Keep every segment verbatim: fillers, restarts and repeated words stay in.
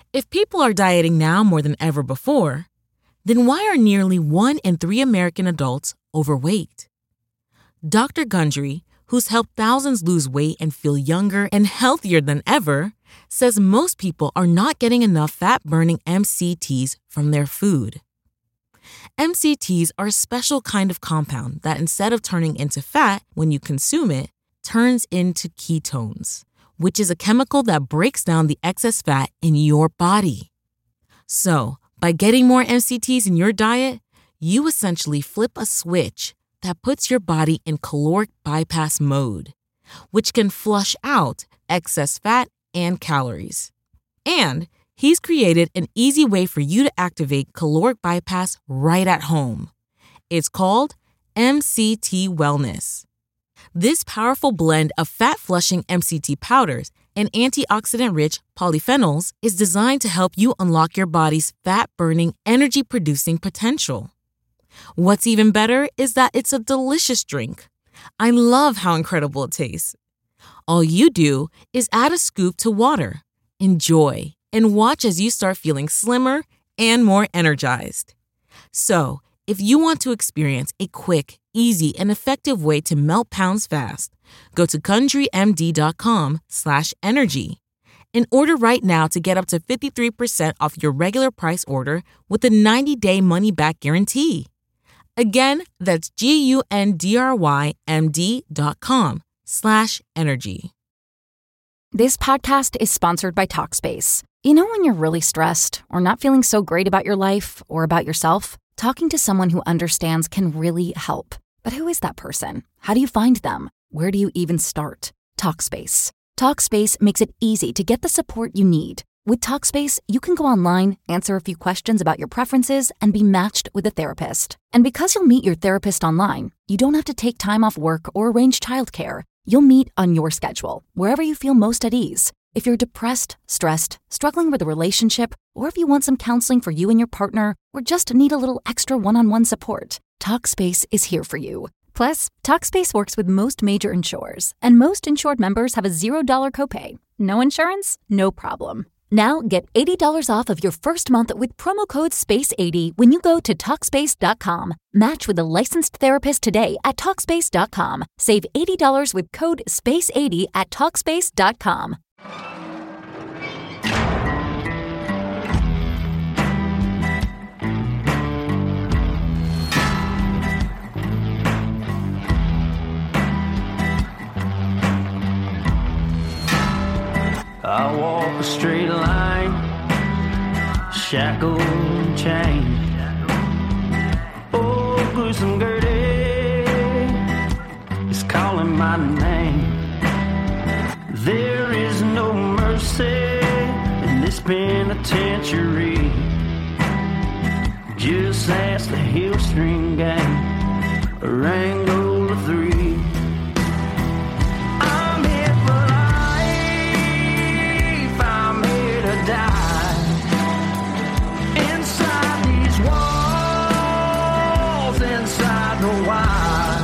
If people are dieting now more than ever before, then why are nearly one in three American adults overweight? Doctor Gundry, who's helped thousands lose weight and feel younger and healthier than ever, says most people are not getting enough fat-burning M C Ts from their food. M C Ts are a special kind of compound that, instead of turning into fat when you consume it, turns into ketones, which is a chemical that breaks down the excess fat in your body. So, by getting more M C Ts in your diet, you essentially flip a switch that puts your body in caloric bypass mode, which can flush out excess fat and calories. And he's created an easy way for you to activate caloric bypass right at home. It's called M C T Wellness. This powerful blend of fat-flushing M C T powders and antioxidant-rich polyphenols is designed to help you unlock your body's fat-burning, energy-producing potential. What's even better is that it's a delicious drink. I love how incredible it tastes. All you do is add a scoop to water, enjoy, and watch as you start feeling slimmer and more energized. So, if you want to experience a quick, easy, and effective way to melt pounds fast, go to GundryMD.com slash energy and order right now to get up to fifty-three percent off your regular price order with a ninety-day money-back guarantee. Again, that's G-U-N-D-R-Y-M-D.com slash energy. This podcast is sponsored by Talkspace. You know when you're really stressed or not feeling so great about your life or about yourself? Talking to someone who understands can really help. But who is that person? How do you find them? Where do you even start? Talkspace. Talkspace makes it easy to get the support you need. With Talkspace, you can go online, answer a few questions about your preferences, and be matched with a therapist. And because you'll meet your therapist online, you don't have to take time off work or arrange childcare. You'll meet on your schedule, wherever you feel most at ease. If you're depressed, stressed, struggling with a relationship, or if you want some counseling for you and your partner, or just need a little extra one-on-one support, Talkspace is here for you. Plus, Talkspace works with most major insurers, and most insured members have a zero dollar copay. No insurance? No problem. Now get eighty dollars off of your first month with promo code space eighty when you go to Talkspace dot com. Match with a licensed therapist today at Talkspace dot com. Save eighty dollars with code space eighty at Talkspace dot com. I walk a straight line, shackled and chained. Oh, gruesome Gertie is calling my name. There is no mercy in this penitentiary. Just ask the Hill String Gang, or Angola three. I'm here for life, I'm here to die. Inside these walls, inside the wire.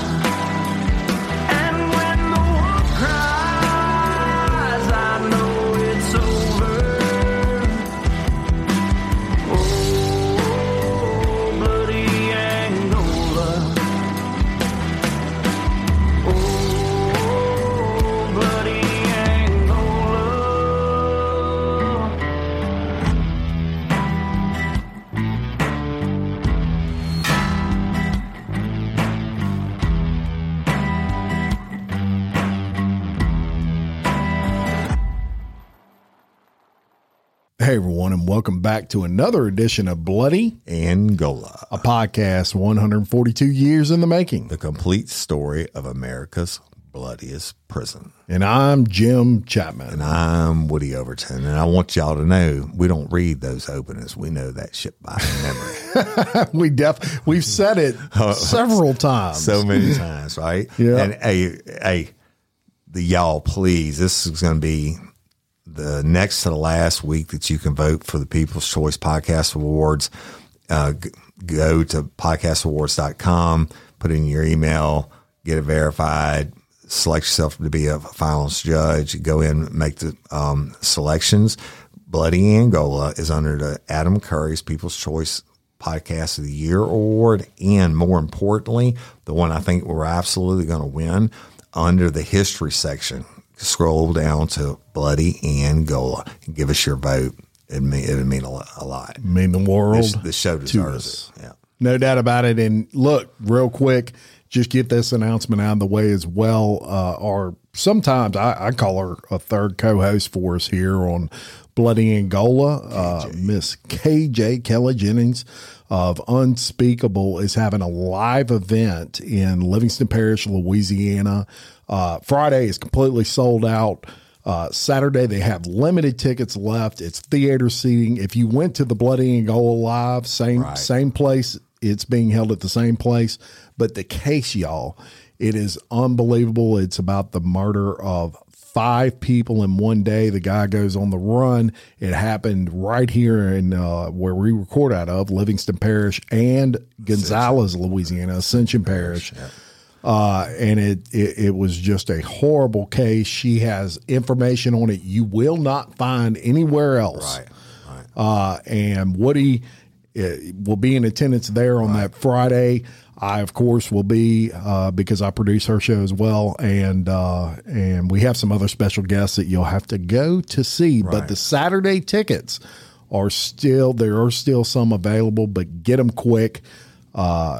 Hey, everyone, and welcome back to another edition of Bloody Angola, a podcast one hundred forty-two years in the making. The complete story of America's bloodiest prison. And I'm Jim Chapman. And I'm Woody Overton. And I want y'all to know, we don't read those openings. We know that shit by memory. we def We've said it several times. So many times, right? Yeah. And hey, hey, the y'all, please, this is going to be the next to the last week that you can vote for the People's Choice Podcast Awards. Uh, g- go to podcast awards dot com, put in your email, get it verified, select yourself to be a finalist judge, go in, make the um, selections. Bloody Angola is under the Adam Curry's People's Choice Podcast of the Year Award, and more importantly, the one I think we're absolutely going to win, under the history section. Scroll down to Bloody Angola and give us your vote. It mean it would mean a lot. A lot. Mean the world. This, this show deserves it. Yeah, no doubt about it. And look, real quick, just get this announcement out of the way as well. Uh, or sometimes I, I call her a third co-host for us here on Bloody Angola. Uh, Miss K J Kelly Jennings of Unspeakable is having a live event in Livingston Parish, Louisiana. Uh, Friday is completely sold out. Uh, Saturday, they have limited tickets left. It's theater seating. If you went to the Bloody Angola Live, same right. same place, it's being held at the same place. But the case, y'all, it is unbelievable. It's about the murder of five people in one day. The guy goes on the run. It happened right here in uh, where we record out of, Livingston Parish and Gonzales, Louisiana, Ascension Parish. Yeah. Uh, and it, it, it was just a horrible case. She has information on it you will not find anywhere else. Right, right. Uh, and Woody uh, will be in attendance there on right. that Friday. I, of course, will be uh, because I produce her show as well. And uh, and we have some other special guests that you'll have to go to see. Right. But the Saturday tickets are still, there are still some available, but get them quick. Uh,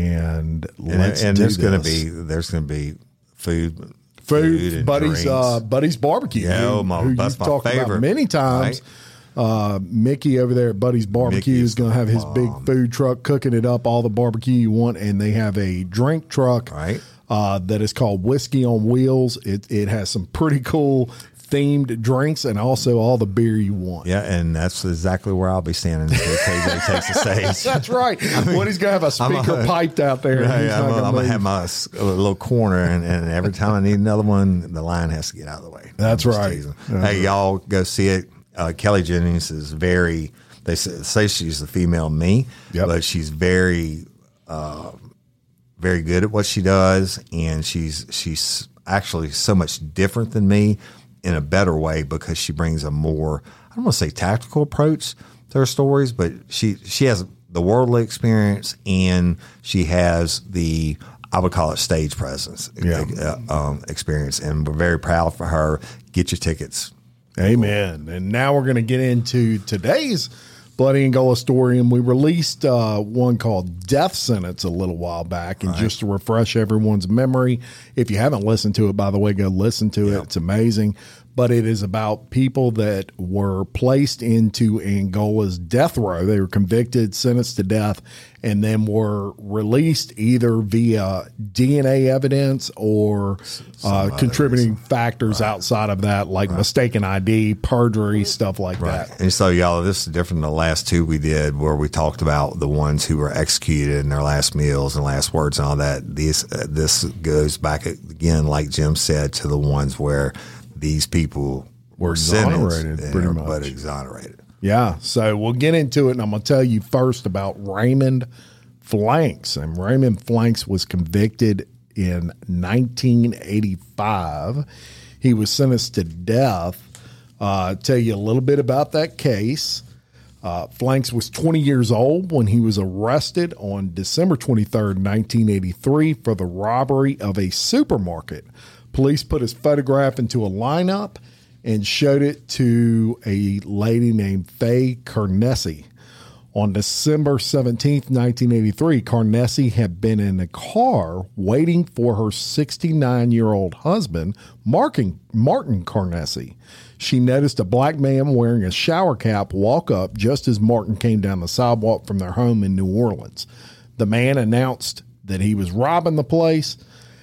and let's and, and do there's going to this. be there's going to be food, food, food and buddies, drinks. uh, buddies barbecue. Yeah, who, oh, my, who that's you've my talked favorite. about many times. Right? Uh, Mickey over there at Buddy's Barbecue Mickey is going to have his bomb. big food truck cooking it up, all the barbecue you want, and they have a drink truck Right. uh, that is called Whiskey on Wheels. It it has some pretty cool themed drinks and also all the beer you want. Yeah, and that's exactly where I'll be standing until K J takes the stage. That's right. Woody's going to have a speaker a, piped out there. Right, He's I'm not going to move. have my s- a little corner, and, and every time I need another one, the line has to get out of the way. That's I'm just right. teasing. That's hey, right. y'all go see it. Uh, Kelly Jennings is very, they say, say she's the female me, Yep. but she's very, uh, very good at what she does. And she's, she's actually so much different than me in a better way because she brings a more, I don't want to say tactical approach to her stories, but she, she has the worldly experience and she has the, I would call it stage presence Yeah. uh, um, experience. And we're very proud for her. Get your tickets. Amen. And now we're going to get into today's Bloody Angola story. And we released uh, one called Death Sentence a little while back. And Right. just to refresh everyone's memory, if you haven't listened to it, by the way, go listen to Yeah. it. It's amazing. But it is about people that were placed into Angola's death row. They were convicted, sentenced to death, and then were released either via D N A evidence or uh, contributing factors right. outside of that, like right. mistaken I D, perjury, stuff like right. that. And so, y'all, this is different than the last two we did where we talked about the ones who were executed in their last meals and last words and all that. This, uh, this goes back again, like Jim said, to the ones where these people were, were exonerated, and pretty are much. But exonerated. Yeah. So we'll get into it, and I'm going to tell you first about Raymond Flanks. And Raymond Flanks was convicted in nineteen eighty-five. He was sentenced to death. Uh, tell you a little bit about that case. Uh, Flanks was twenty years old when he was arrested on December twenty-third, nineteen eighty-three for the robbery of a supermarket. Police put his photograph into a lineup and showed it to a lady named Faye Carnessi. On December seventeenth, nineteen eighty-three, Carnessi had been in a car waiting for her sixty-nine-year-old husband, Martin, Martin Carnessi. She noticed a black man wearing a shower cap walk up just as Martin came down the sidewalk from their home in New Orleans. The man announced that he was robbing the place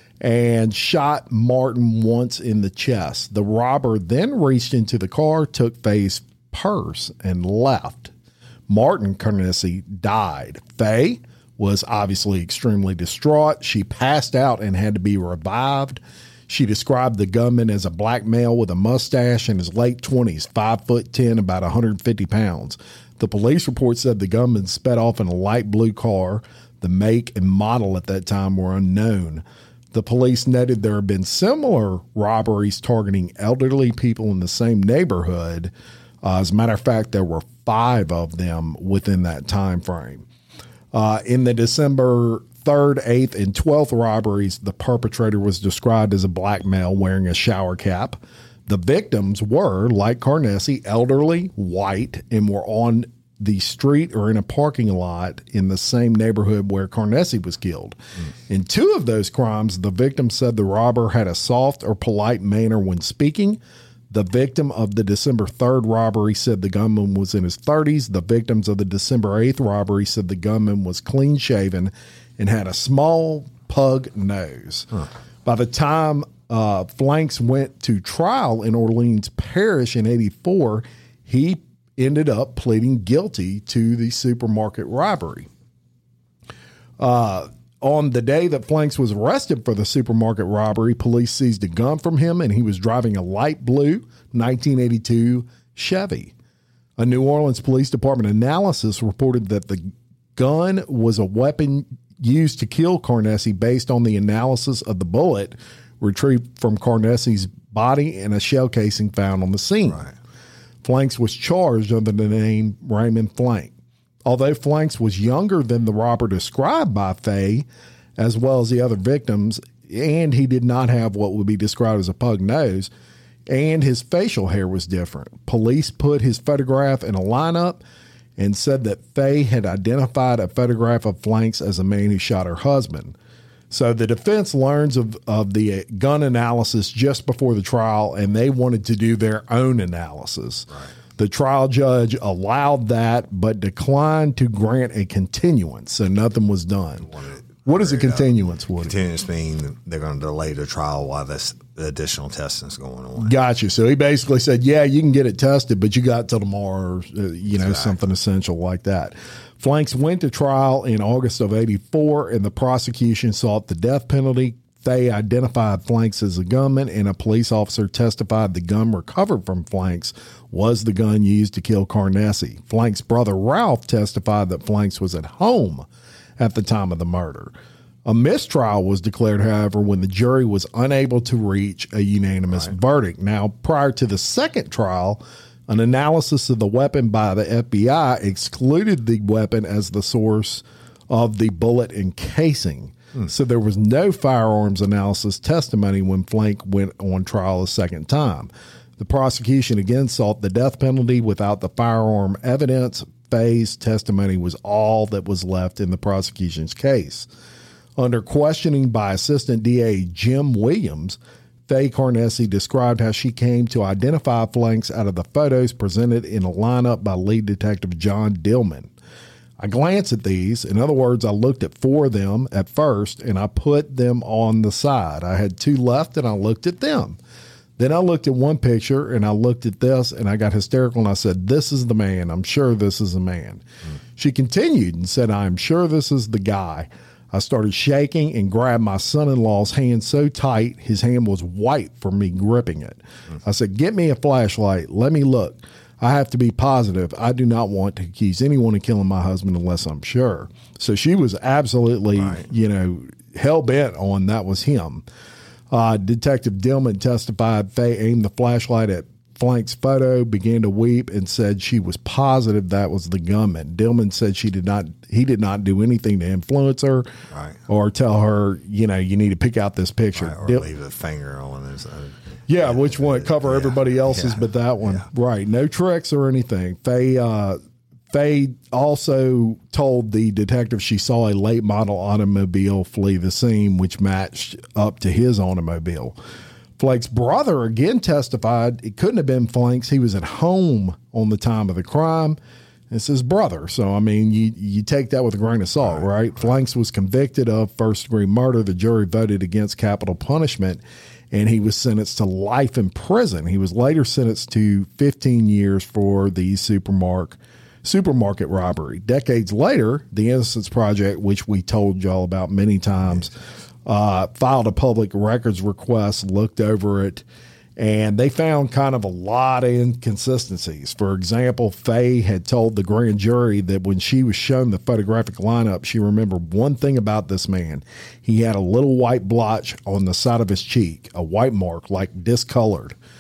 and shot Martin once in the chest. The robber then reached into the car, took Faye's purse, and left. Martin Carnessi died. Faye was obviously extremely distraught. She passed out and had to be revived. She described the gunman as a black male with a mustache in his late twenties, five foot ten, about one hundred fifty pounds. The police report said the gunman sped off in a light blue car. The make and model at that time were unknown. The police noted there had been similar robberies targeting elderly people in the same neighborhood, Uh, as a matter of fact, there were five of them within that time frame. Uh, in the December third, eighth, and twelfth robberies, the perpetrator was described as a black male wearing a shower cap. The victims were, like Carnessi, elderly, white, and were on the street or in a parking lot in the same neighborhood where Carnessi was killed. Mm. In two of those crimes, the victim said the robber had a soft or polite manner when speaking. The victim of the December third robbery said the gunman was in his thirties. The victims of the December eighth robbery said the gunman was clean-shaven and had a small pug nose. Huh. By the time uh, Flanks went to trial in Orleans Parish in eighty-four, he ended up pleading guilty to the supermarket robbery. Uh, on the day that Flanks was arrested for the supermarket robbery, police seized a gun from him, and he was driving a light blue nineteen eighty-two Chevy. A New Orleans Police Department analysis reported that the gun was a weapon used to kill Carnessi based on the analysis of the bullet retrieved from Carnessi's body and a shell casing found on the scene. Right. Flanks was charged under the name Raymond Flank. Although Flanks was younger than the robber described by Fay, as well as the other victims, and he did not have what would be described as a pug nose, and his facial hair was different. Police put his photograph in a lineup and said that Fay had identified a photograph of Flanks as a man who shot her husband. So the defense learns of, of the gun analysis just before the trial, and they wanted to do their own analysis. Right. The trial judge allowed that, but declined to grant a continuance, so nothing was done. What is a continuance, Woody? Continuance means they're going to delay the trial while this additional testing is going on. Gotcha. So he basically said, yeah, you can get it tested, but you got till tomorrow, or, uh, you know, exactly. something essential like that. Flanks went to trial in August of eighty-four, and the prosecution sought the death penalty. They identified Flanks as a gunman, and a police officer testified the gun recovered from Flanks was the gun used to kill Carnessi. Flanks' brother Ralph testified that Flanks was at home at the time of the murder. A mistrial was declared, however, when the jury was unable to reach a unanimous right. verdict. Now, prior to the second trial, an analysis of the weapon by the F B I excluded the weapon as the source of the bullet and casing. Hmm. So there was no firearms analysis testimony when Flank went on trial a second time. The prosecution again sought the death penalty without the firearm evidence. Fay's testimony was all that was left in the prosecution's case. Under questioning by Assistant D A Jim Williams, Fay Carnessi described how she came to identify Flanks out of the photos presented in a lineup by lead detective John Dillman. I glanced at these. In other words, I looked at four of them at first, and I put them on the side. I had two left, and I looked at them. Then I looked at one picture, and I looked at this, and I got hysterical, and I said, this is the man. I'm sure this is the man. Mm. She continued and said, I'm sure this is the guy. I started shaking and grabbed my son-in-law's hand so tight, his hand was white from me gripping it. Mm. I said, get me a flashlight. Let me look. I have to be positive. I do not want to accuse anyone of killing my husband unless I'm sure. So she was absolutely, right. you know, hell-bent on that was him. Uh, Detective Dillman testified Fay aimed the flashlight at Flank's photo, began to weep, and said she was positive that was the gunman. Dillman said she did not. He did not do anything to influence her, right. or tell her, you know, you need to pick out this picture, right, or Dill- leave a finger on his. Uh, yeah, yeah, which one? Cover yeah, everybody else's, yeah, but that one, yeah. right? No tricks or anything. Fay. Uh, Fay also told the detective she saw a late model automobile flee the scene, which matched up to his automobile. Flank's brother again testified it couldn't have been Flank's. He was at home on the time of the crime. It's his brother. So, I mean, you, you take that with a grain of salt, right? right? Flank's was convicted of first-degree murder. The jury voted against capital punishment, and he was sentenced to life in prison. He was later sentenced to fifteen years for the supermarket supermarket robbery. Decades later, the Innocence Project, which we told y'all about many times, uh, filed a public records request, looked over it, and they found kind of a lot of inconsistencies. For example, Fay had told the grand jury that when she was shown the photographic lineup, she remembered one thing about this man. He had a little white blotch on the side of his cheek, a white mark, like discolored.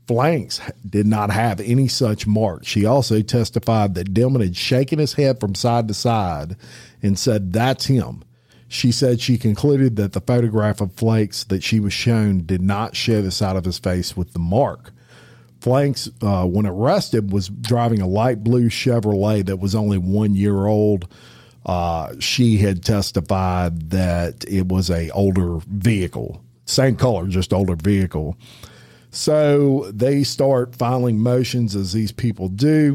Flanks did not have any such marks. She also testified that Dillman had shaken his head from side to side and said, "That's him." She said she concluded that the photograph of Flanks that she was shown did not show the side of his face with the mark. Flanks, uh, when arrested, was driving a light blue Chevrolet that was only one year old. Uh, she had testified that it was a older vehicle, same color, just older vehicle. So they start filing motions, as these people do,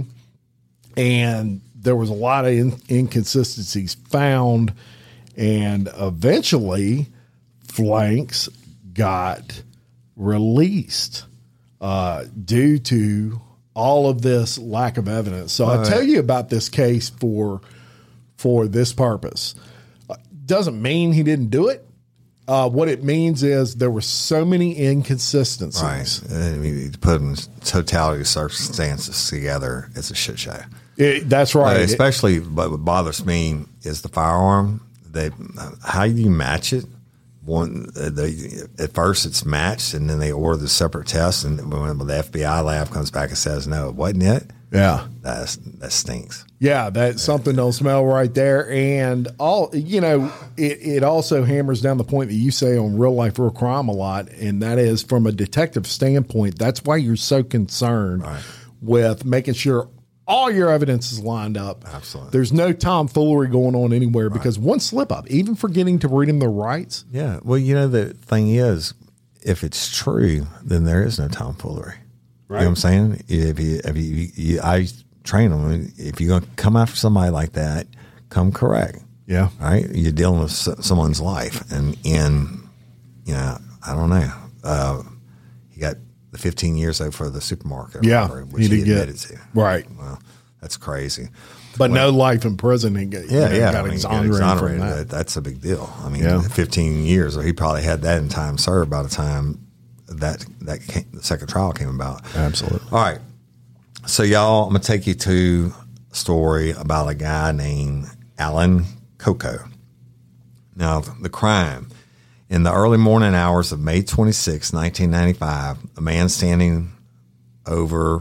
and there was a lot of in- inconsistencies found, and eventually Flanks got released uh, due to all of this lack of evidence. So I'll tell you about this case for for this purpose. Uh, doesn't mean he didn't do it. Uh, what it means is there were so many inconsistencies. Right. I mean, putting totality of circumstances together, it's a shit show. It, that's right. Uh, especially, but what bothers me is the firearm. They, how do you match it? One, they, at first it's matched, and then they order the separate test, and when the F B I lab comes back and says no, it wasn't it. Yeah, that's that stinks. Yeah, that something don't smell right there, and all you know. It it also hammers down the point that you say on Real Life Real Crime a lot, and that is from a detective standpoint. That's why you're so concerned right. with making sure all your evidence is lined up. Absolutely, there's no tomfoolery going on anywhere, right. Because one slip up, even forgetting to read them their rights. Yeah, well, you know the thing is, if it's true, then there is no tomfoolery. Right. You know what I'm saying? If you, if you, you, I train them. If you're going to come after somebody like that, come correct. Yeah. Right. You're dealing with someone's life, and in, you know, I don't know. Uh, he got the fifteen years though for the supermarket. Yeah, robbery, which he, he admitted get, to. Right. Well, that's crazy. But well, no life in prison. He got, yeah, you know, yeah. got I mean, exonerated, exonerated from that. That's a big deal. I mean, yeah. fifteen years, or he probably had that in time served by the time that that came, the second trial came about. Absolutely. All right. So, y'all, I'm going to take you to a story about a guy named Alan Coco. Now, the crime. In the early morning hours of May twenty-sixth, nineteen ninety-five, a man standing over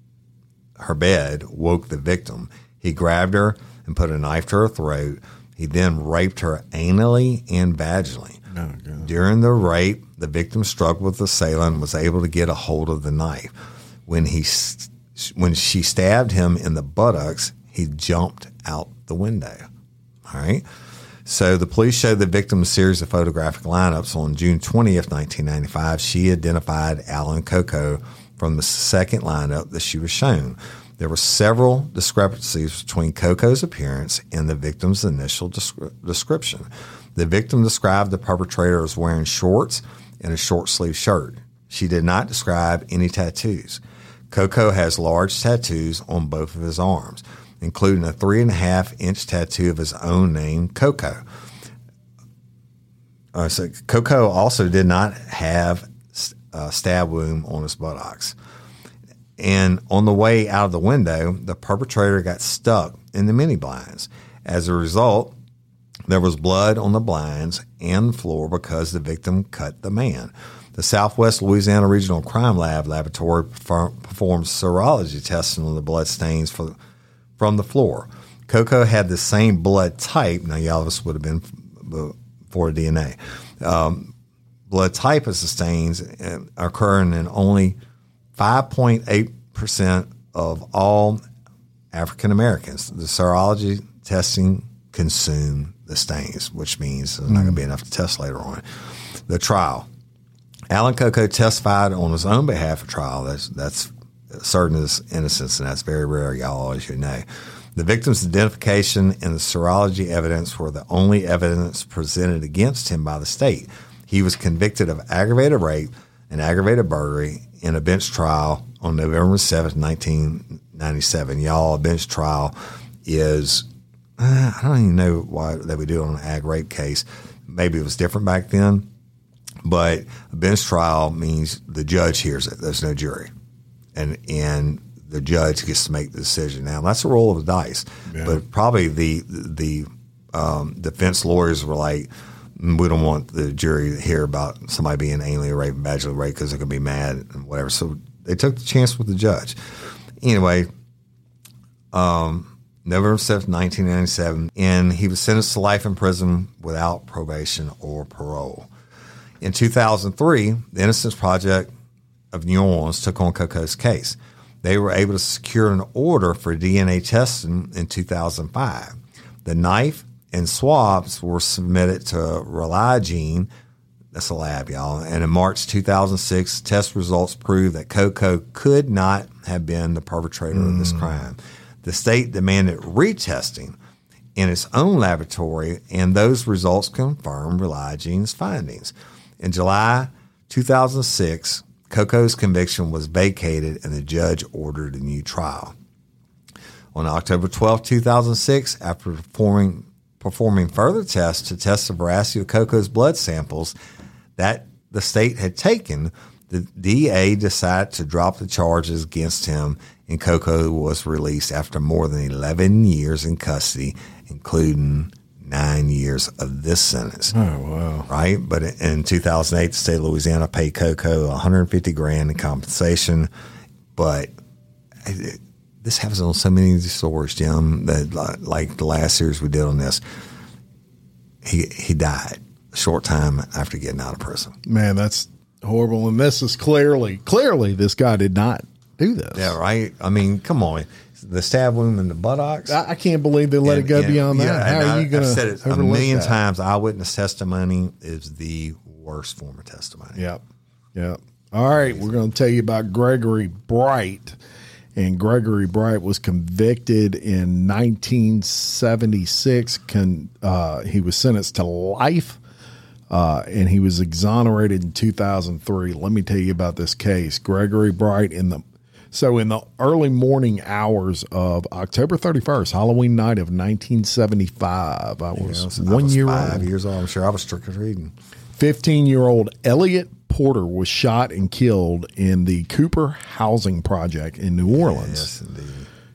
her bed woke the victim. He grabbed her and put a knife to her throat. He then raped her anally and vaginally. Oh, God. During the rape, the victim struggled with the assailant and was able to get a hold of the knife. When he, when she stabbed him in the buttocks, he jumped out the window. All right. So the police showed the victim a series of photographic lineups. On June twentieth, nineteen ninety-five, she identified Alan Coco from the second lineup that she was shown. There were several discrepancies between Coco's appearance and the victim's initial descri- description. The victim described the perpetrator as wearing shorts and a short-sleeved shirt. She did not describe any tattoos. Coco has large tattoos on both of his arms, including a three and a half inch tattoo of his own name, Coco. Uh, so Coco also did not have a stab wound on his buttocks. And on the way out of the window, the perpetrator got stuck in the mini blinds. As a result, there was blood on the blinds and the floor because the victim cut the man. The Southwest Louisiana Regional Crime Lab laboratory performed serology testing on the blood stains for, from the floor. Coco had the same blood type. Now, y'all, this would have been for D N A. Um, blood type as the stains occurring in only five point eight percent of all African Americans. The serology testing consumed the stains, which means there's not going to be enough to test later on. The trial. Alan Coco testified on his own behalf at trial. That's that's certain his innocence, and that's very rare, y'all, as you know. The victim's identification and the serology evidence were the only evidence presented against him by the state. He was convicted of aggravated rape and aggravated burglary in a bench trial on November seventh, nineteen ninety-seven. Y'all, a bench trial is, uh, I don't even know why they would do it on an ag rape case. Maybe it was different back then, but a bench trial means the judge hears it. There's no jury. And and the judge gets to make the decision. Now, that's a roll of the dice. Yeah. But probably the, the um, defense lawyers were like, we don't want the jury to hear about somebody being anally raped and vaginally raped because they're going to be mad and whatever. So they took the chance with the judge. Anyway, um, November seventh, nineteen ninety-seven, and he was sentenced to life in prison without probation or parole. In two thousand three, the Innocence Project of New Orleans took on Coco's case. They were able to secure an order for D N A testing in two thousand five. The knife and swabs were submitted to Religene, that's a lab, y'all, and in March two thousand six, test results proved that Coco could not have been the perpetrator mm. of this crime. The state demanded retesting in its own laboratory, and those results confirmed Religene's findings. In July two thousand six, Coco's conviction was vacated and the judge ordered a new trial. On October twelfth, two thousand six, after performing, performing further tests to test the veracity of Coco's blood samples that the state had taken, the D A decided to drop the charges against him, and Coco was released after more than eleven years in custody, including nine years of this sentence. Oh, wow. Right? But in two thousand eight, the state of Louisiana paid Coco one hundred fifty grand in compensation. But it, this happens on so many of these stories, Jim, that like the last series we did on this, he he died a short time after getting out of prison. Man, that's horrible. And this is clearly, clearly this guy did not do this. Yeah, right? I mean, come on. The stab wound in the buttocks. I, I can't believe they let and, it go and, beyond that. Yeah, How are I, you going to I've said it a million that? times. Eyewitness testimony is the worst form of testimony. Yep. Yep. All right. We're going to tell you about Gregory Bright. And Gregory Bright was convicted in nineteen seventy-six. Con, uh, he was sentenced to life, uh, and he was exonerated in two thousand three. Let me tell you about this case. Gregory Bright, in the so in the early morning hours of October thirty-first, Halloween night of nineteen seventy-five, I was yeah, one I was year five old. years old. I'm sure I was trick-or-treating. fifteen-year-old Elliot Porter was shot and killed in the Cooper Housing Project in New Orleans. Yes, indeed.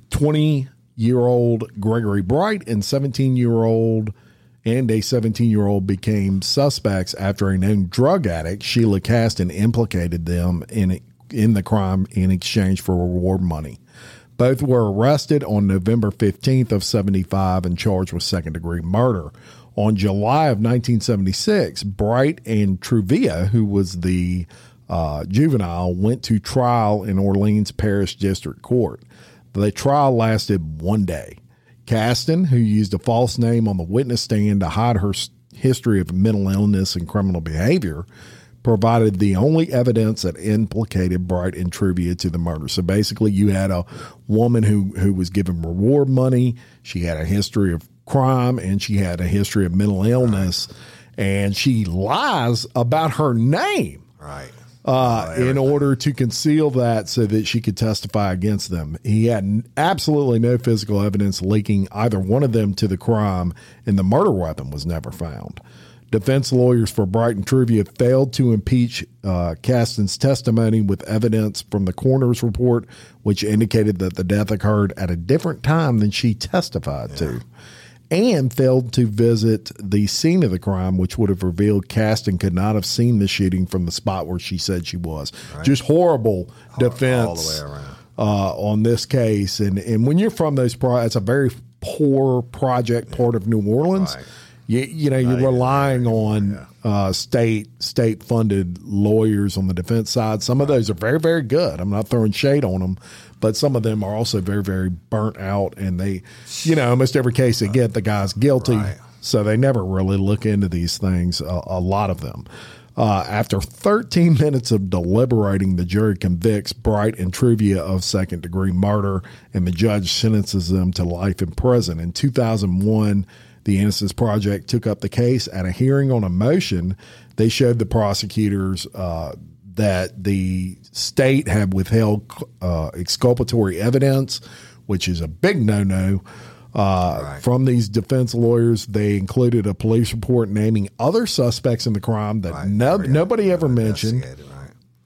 twenty-year-old Gregory Bright and seventeen-year-old and a seventeen-year-old became suspects after a known drug addict, Sheila Caston, implicated them in in the crime in exchange for reward money. Both were arrested on November fifteenth of seventy-five and charged with second-degree murder. On July of nineteen seventy-six, Bright and Truvia, who was the uh, juvenile, went to trial in Orleans Parish District Court. The trial lasted one day. Caston, who used a false name on the witness stand to hide her history of mental illness and criminal behavior, provided the only evidence that implicated Bright and Truvia to the murder. So basically, you had a woman who, who was given reward money. She had a history of crime, and she had a history of mental illness, and she lies about her name. Right. Uh, oh, in order to conceal that so that she could testify against them. He had absolutely no physical evidence linking either one of them to the crime, and the murder weapon was never found. Defense lawyers for Bright and Truvia failed to impeach uh, Caston's testimony with evidence from the coroner's report, which indicated that the death occurred at a different time than she testified yeah. to, and failed to visit the scene of the crime, which would have revealed Caston could not have seen the shooting from the spot where she said she was. Right. Just horrible all, defense all the way around. Uh, on this case. And and when you're from those, pro- it's a very poor project yeah. part of New Orleans. Right. You, you know, you're relying on yeah. uh, state state funded lawyers on the defense side. Some of those are very, very good. I'm not throwing shade on them, but some of them are also very, very burnt out. And they, you know, almost every case they get, the guy's guilty. Right. So they never really look into these things, a, a lot of them. Uh, after thirteen minutes of deliberating, the jury convicts Bright and Truvia of second degree murder, and the judge sentences them to life in prison. In two thousand one, the Innocence Project took up the case. At a hearing on a motion, they showed the prosecutors uh, that the state had withheld uh, exculpatory evidence, which is a big no-no. Uh, right. From these defense lawyers, they included a police report naming other suspects in the crime that right. no, nobody ever mentioned. Right.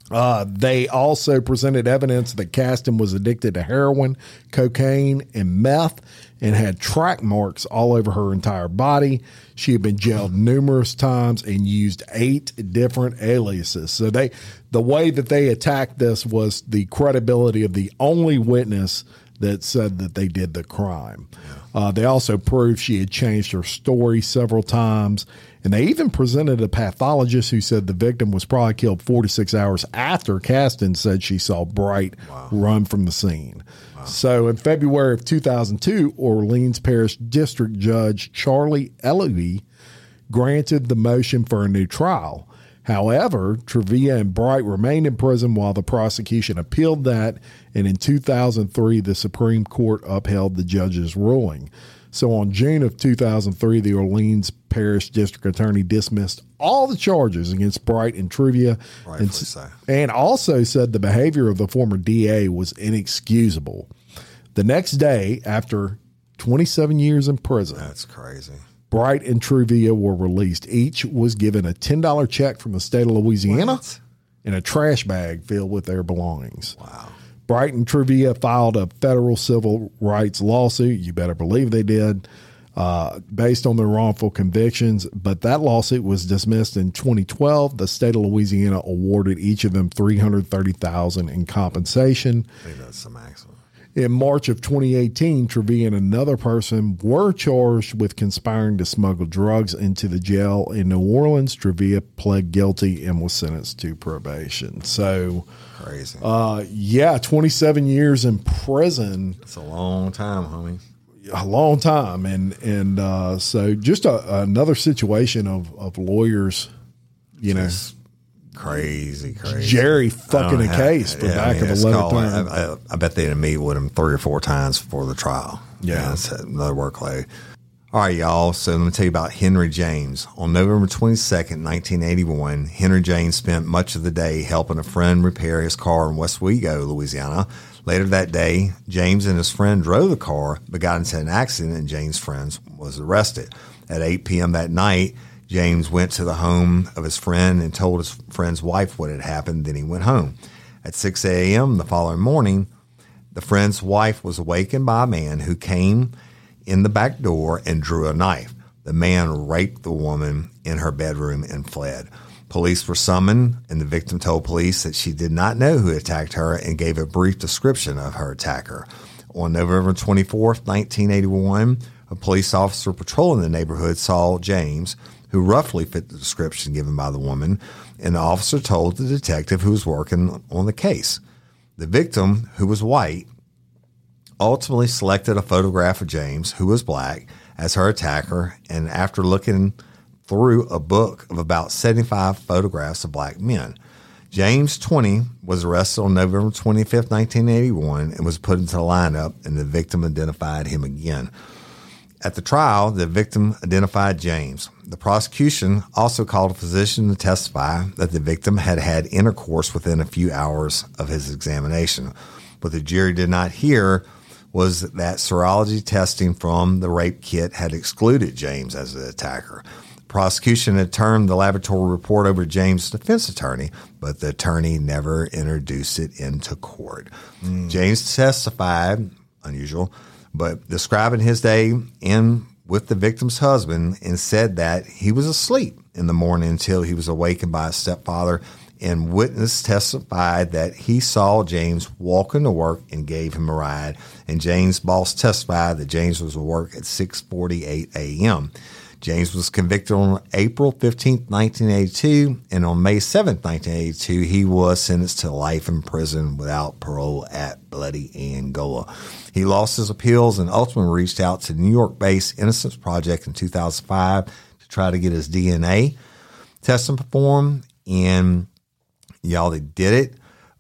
Uh, they also presented evidence that Caston was addicted to heroin, cocaine, and meth, and had track marks all over her entire body. She had been jailed numerous times and used eight different aliases. So they, the way that they attacked this was the credibility of the only witness that said that they did the crime. Uh, they also proved she had changed her story several times. And they even presented a pathologist who said the victim was probably killed forty-six hours after Caston said she saw Bright wow. run from the scene. Wow. So in February of two thousand two, Orleans Parish District Judge Charlie Eloy granted the motion for a new trial. However, Trevia and Bright remained in prison while the prosecution appealed that, and in two thousand three, the Supreme Court upheld the judge's ruling. So on June of two thousand three, the Orleans Parish District Attorney dismissed all the charges against Bright and Trevia, and, so. and also said the behavior of the former D A was inexcusable. The next day, after twenty-seven years in prison, that's crazy. Bright and Trevia were released. Each was given a ten dollars check from the state of Louisiana what? and a trash bag filled with their belongings. Wow. Bright and Trevia filed a federal civil rights lawsuit. You better believe they did, uh, based on their wrongful convictions. But that lawsuit was dismissed in twenty twelve. The state of Louisiana awarded each of them three hundred thirty thousand dollars in compensation. I think that's the maximum. In March of twenty eighteen, Trevia and another person were charged with conspiring to smuggle drugs into the jail in New Orleans. Trevia pled guilty and was sentenced to probation. So, crazy. Uh, yeah, twenty-seven years in prison. It's a long time, homie. A long time. And and uh, so just a, another situation of, of lawyers, you just know. Crazy, crazy. Jerry fucking a have, case for yeah, back I mean, of eleven times. I, I, I bet they'd meet with him three or four times before the trial. Yeah. yeah that's another workload. All right, y'all. So let me tell you about Henry James. On November twenty-second, nineteen eighty-one, Henry James spent much of the day helping a friend repair his car in Westwego, Louisiana. Later that day, James and his friend drove the car, but got into an accident, and James' friend was arrested. At eight p.m. that night, James went to the home of his friend and told his friend's wife what had happened. Then he went home. At six a.m. the following morning, the friend's wife was awakened by a man who came in the back door and drew a knife. The man raped the woman in her bedroom and fled. Police were summoned, and the victim told police that she did not know who attacked her and gave a brief description of her attacker. On November twenty-fourth, nineteen eighty-one, a police officer patrolling the neighborhood saw James, who roughly fit the description given by the woman, and the officer told the detective who was working on the case. The victim, who was white, ultimately selected a photograph of James, who was black, as her attacker, and after looking through a book of about seventy-five photographs of black men, James, twenty, was arrested on November twenty-fifth, nineteen eighty-one, and was put into the lineup, and the victim identified him again. At the trial, the victim identified James. The prosecution also called a physician to testify that the victim had had intercourse within a few hours of his examination. What the jury did not hear was that serology testing from the rape kit had excluded James as the attacker. The prosecution had turned the laboratory report over to James' defense attorney, but the attorney never introduced it into court. Mm. James testified, unusual, but describing his day in with the victim's husband, and said that he was asleep in the morning until he was awakened by his stepfather, and witness testified that he saw James walking to work and gave him a ride, and James' boss testified that James was at work at six forty-eight a.m. James was convicted on April fifteenth, nineteen eighty-two, and on May seventh, nineteen eighty-two, he was sentenced to life in prison without parole at Bloody Angola. He lost his appeals and ultimately reached out to the New York-based Innocence Project in two thousand five to try to get his D N A testing performed, and y'all, they did it,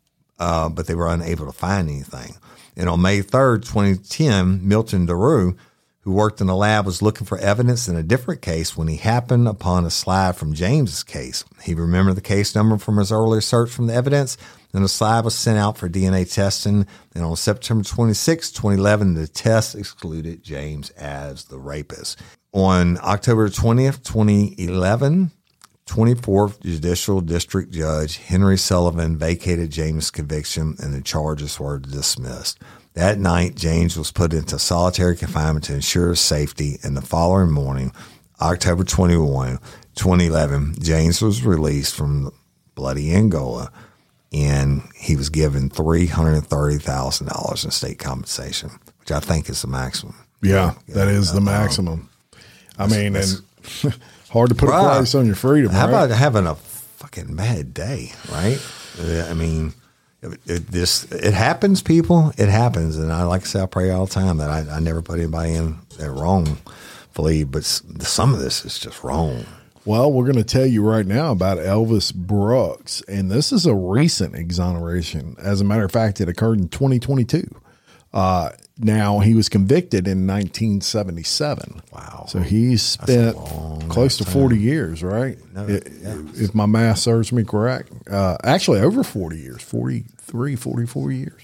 uh, but they were unable to find anything. And on May third, twenty ten, Milton DeRue, who worked in the lab, was looking for evidence in a different case when he happened upon a slide from James's case. He remembered the case number from his earlier search from the evidence, and the slide was sent out for D N A testing. And on September twenty-sixth, twenty eleven, the test excluded James as the rapist. On October twentieth, twenty eleven, twenty-fourth Judicial District Judge Henry Sullivan vacated James' conviction and the charges were dismissed. That night, James was put into solitary confinement to ensure his safety, and the following morning, October twenty-first, twenty eleven, James was released from bloody Angola, and he was given three hundred thirty thousand dollars in state compensation, which I think is the maximum. Yeah, yeah that is the maximum. I mean, and hard to put right. a price on your freedom. How right? about having a fucking bad day, right? I mean, it, it this it happens, people. It happens, and I like to say, I pray all the time that I, I never put anybody in there wrongfully, but some of this is just wrong. Well, we're going to tell you right now about Elvis Brooks, and this is a recent exoneration. As a matter of fact, it occurred in twenty twenty-two. Uh, now, he was convicted in nineteen seventy-seven. Wow. So he spent close to forty years, right? No, it, yeah. If my math serves me correct. Uh, actually, over forty years, forty-three, forty-four years.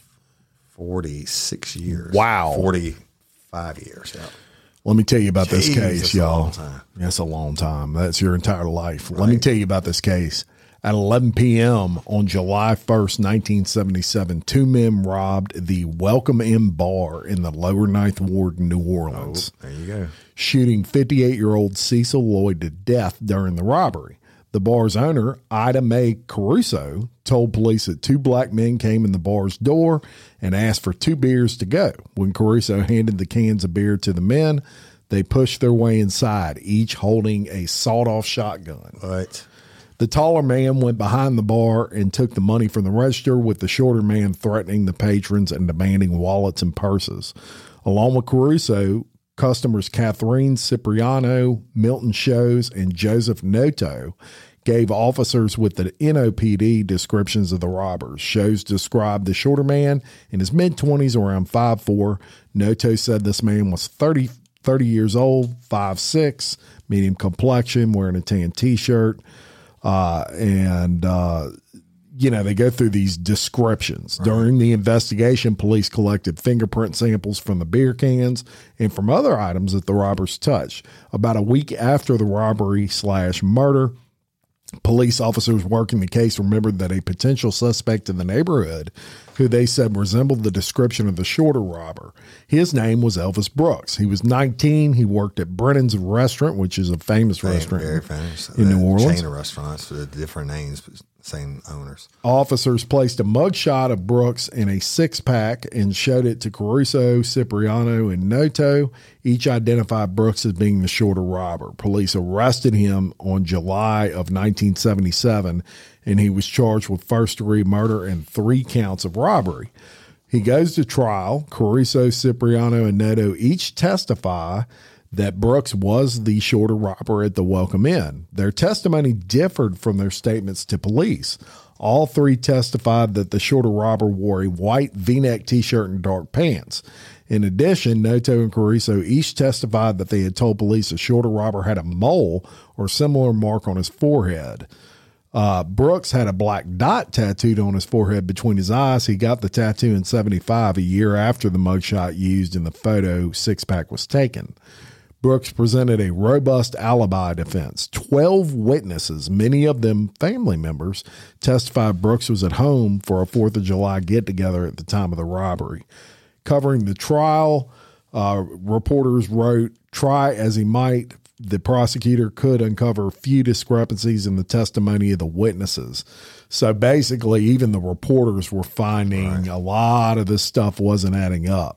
forty-six years. Wow. forty-five years, yeah. Let me tell you about Jeez, this case, that's a y'all. long time. That's a long time. That's your entire life. Right. Let me tell you about this case. At eleven p.m. on July first, nineteen seventy-seven, two men robbed the Welcome Inn bar in the Lower Ninth Ward, New Orleans. Oh, there you go. Shooting fifty-eight-year-old Cecil Lloyd to death during the robbery. The bar's owner, Ida Mae Caruso, told police that two black men came in the bar's door and asked for two beers to go. When Caruso handed the cans of beer to the men, they pushed their way inside, each holding a sawed-off shotgun. Right. The taller man went behind the bar and took the money from the register, with the shorter man threatening the patrons and demanding wallets and purses. Along with Caruso, customers Catherine Cipriano, Milton Shows, and Joseph Noto gave officers with the N O P D descriptions of the robbers. Shows described the shorter man in his mid-twenties, around five foot four. Noto said this man was thirty, thirty years old, five foot six, medium complexion, wearing a tan T-shirt. Uh, and, uh, you know, they go through these descriptions. Right. During the investigation, police collected fingerprint samples from the beer cans and from other items that the robbers touched. About a week after the robbery slash murder, police officers working the case remembered that a potential suspect in the neighborhood, who they said resembled the description of the shorter robber, his name was Elvis Brooks. He was nineteen. He worked at Brennan's Restaurant, which is a famous very, restaurant very famous. in New Orleans. Chain of restaurants with different names, but same owners. Officers placed a mugshot of Brooks in a six-pack and showed it to Caruso, Cipriano, and Noto. Each identified Brooks as being the shorter robber. Police arrested him on July of nineteen seventy-seven, and he was charged with first-degree murder and three counts of robbery. He goes to trial. Caruso, Cipriano, and Noto each testify that Brooks was the shorter robber at the Welcome Inn. Their testimony differed from their statements to police. All three testified that the shorter robber wore a white V-neck T-shirt and dark pants. In addition, Noto and Caruso each testified that they had told police the shorter robber had a mole or similar mark on his forehead. Uh, Brooks had a black dot tattooed on his forehead between his eyes. He got the tattoo in seventy-five, a year after the mugshot used in the photo six-pack was taken. Brooks presented a robust alibi defense. Twelve witnesses, many of them family members, testified Brooks was at home for a fourth of July get-together at the time of the robbery. Covering the trial, uh, reporters wrote, "Try as he might, the prosecutor could uncover few discrepancies in the testimony of the witnesses." So basically, even the reporters were finding right. a lot of this stuff wasn't adding up.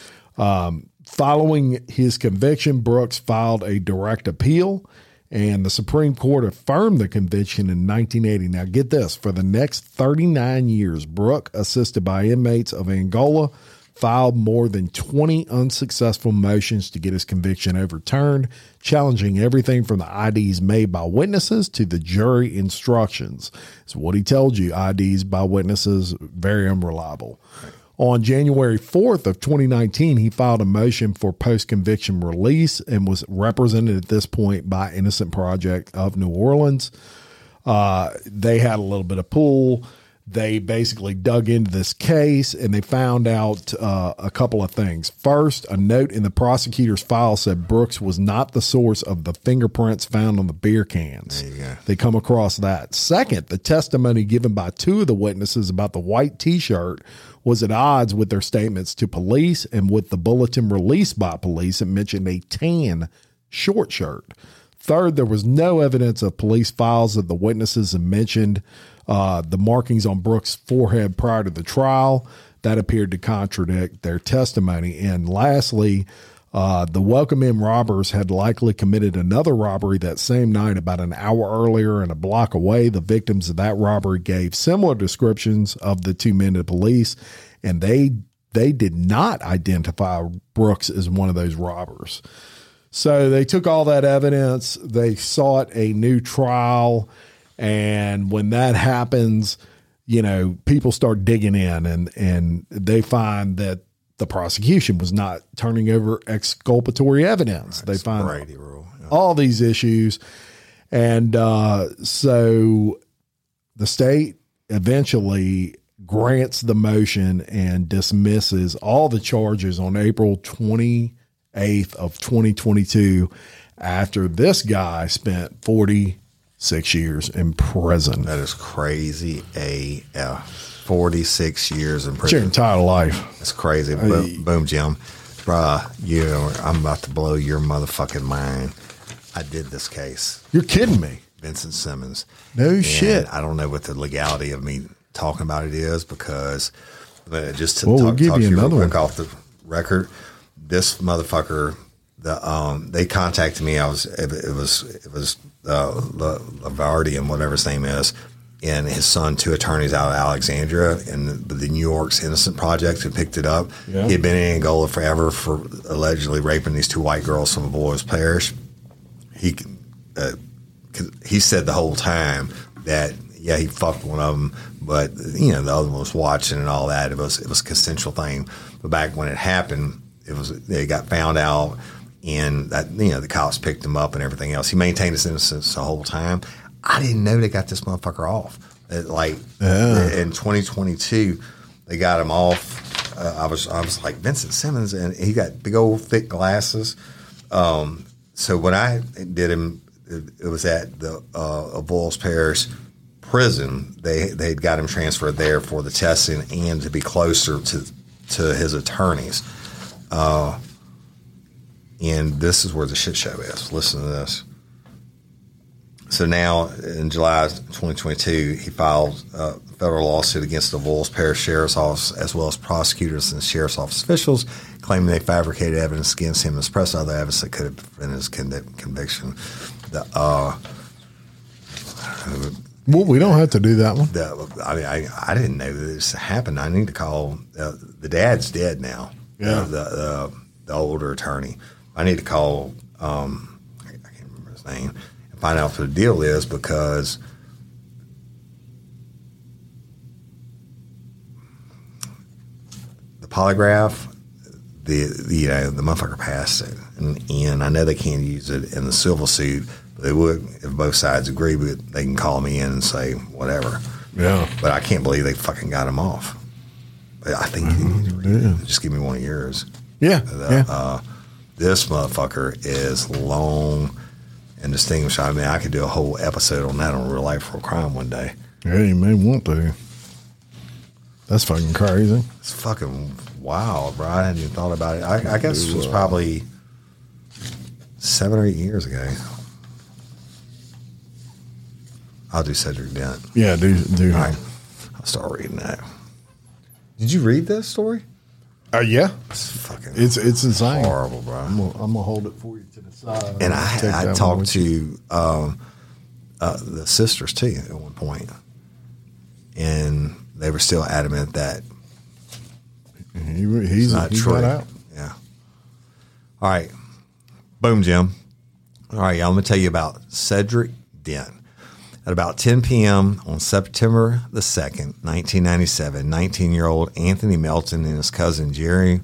Um, following his conviction, Brooks filed a direct appeal, and the Supreme Court affirmed the conviction in nineteen eighty. Now, get this. For the next thirty-nine years, Brooks, assisted by inmates of Angola, filed more than twenty unsuccessful motions to get his conviction overturned, challenging everything from the I Ds made by witnesses to the jury instructions. It's what he told you, I Ds by witnesses, very unreliable. Right. On January fourth of twenty nineteen, he filed a motion for post-conviction release and was represented at this point by Innocent Project of New Orleans. Uh, they had a little bit of pull. they basically dug into this case and they found out uh, a couple of things. First, a note in the prosecutor's file said Brooks was not the source of the fingerprints found on the beer cans. There you go. They come across that. Second, the testimony given by two of the witnesses about the white T-shirt was at odds with their statements to police and with the bulletin released by police. It mentioned a tan short shirt. Third, there was no evidence of police files that the witnesses had mentioned uh, the markings on Brooks' forehead prior to the trial. That appeared to contradict their testimony. And lastly, uh, the Welcome Inn robbers had likely committed another robbery that same night about an hour earlier and a block away. The victims of that robbery gave similar descriptions of the two men to police, and they they did not identify Brooks as one of those robbers. So they took all that evidence, they sought a new trial, and when that happens, you know, people start digging in and, and they find that the prosecution was not turning over exculpatory evidence. Right, they find Brady rule. Yeah. all these issues. And uh, so the state eventually grants the motion and dismisses all the charges on April twenty-eighth of twenty twenty-two after this guy spent forty-six years in prison. That is crazy A F. forty-six years in It's your prison. entire life. That's crazy. Boom, boom, Jim. Bruh, you know, I'm about to blow your motherfucking mind. I did this case. You're kidding me. Vincent Simmons. No And shit. I don't know what the legality of me talking about it is because but just to Well, we'll talk, give talk you to you real another quick one. off the record, this motherfucker, the um, they contacted me. I was it, it was it was uh, La- Lavardian, whatever his name is, and his son, two attorneys out of Alexandria, and the, the New York's Innocent Project had picked it up. Yeah. He had been in Angola forever for allegedly raping these two white girls from Avoyelles Parish. He uh, he said the whole time that yeah he fucked one of them, but you know the other one was watching and all that. It was it was a consensual thing. But back when it happened, it was they got found out, and that you know the cops picked him up and everything else. He maintained his innocence the whole time. I didn't know they got this motherfucker off. It, like Yeah. in twenty twenty-two, they got him off. Uh, I was I was like Vincent Simmons, and he got big old thick glasses. Um, so when I did him, it, it was at the uh, Avoyelles Parish prison. They they had got him transferred there for the testing and to be closer to to his attorneys. Uh, and this is where the shit show is. Listen to this. So now, in July twenty twenty-two, he filed a federal lawsuit against the Avoyelles Parish Sheriff's Office, as well as prosecutors and Sheriff's Office officials, claiming they fabricated evidence against him and expressed other evidence that could have prevented his convic- conviction. The, uh, Well, we don't have to do that one. the, I mean, I, I didn't know this happened. I need to call uh, the dad's dead now. Yeah. Uh, the, the the older attorney. I need to call. Um, I, I can't remember his name. Find out what the deal is because the polygraph, the, the you know the motherfucker passed it, and, and I know they can't use it in the civil suit, but they would if both sides agree. But they can call me in and say whatever. Yeah. But I can't believe they fucking got him off. I think you need to read it. Just give me one of yours. Yeah. The, yeah. uh, this motherfucker is long and distinguished. I mean, I could do a whole episode on that on Real Life for a Crime one day. Yeah, you may want to. That's fucking crazy. It's fucking wild, bro. I hadn't even thought about it. I, I guess it was probably seven or eight years ago. I'll do Cedric Dent. Yeah, do do. All right. I'll start reading that. Did you read this story? Uh, yeah, It's fucking it's it's insane. horrible, bro. I'm gonna, I'm gonna hold it for you to the side. And I'll take I, I that one talked with you. to um, uh, the sisters too at one point, and they were still adamant that He, he's not he true. got out. Yeah. All right. Boom, Jim. All right, y'all. I'm going to tell you about Cedric Dent. At about ten p.m. on September the second, nineteen ninety-seven, nineteen-year-old Anthony Melton and his cousin Jerry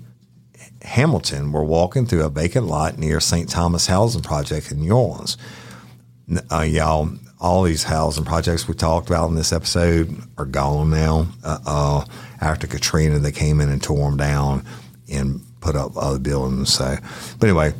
Hamilton were walking through a vacant lot near Saint Thomas Housing Project in New Orleans. uh, y'all, all these housing projects we talked about in this episode are gone now. Uh, uh, after Katrina, they came in and tore them down and put up other buildings. So, but anyway,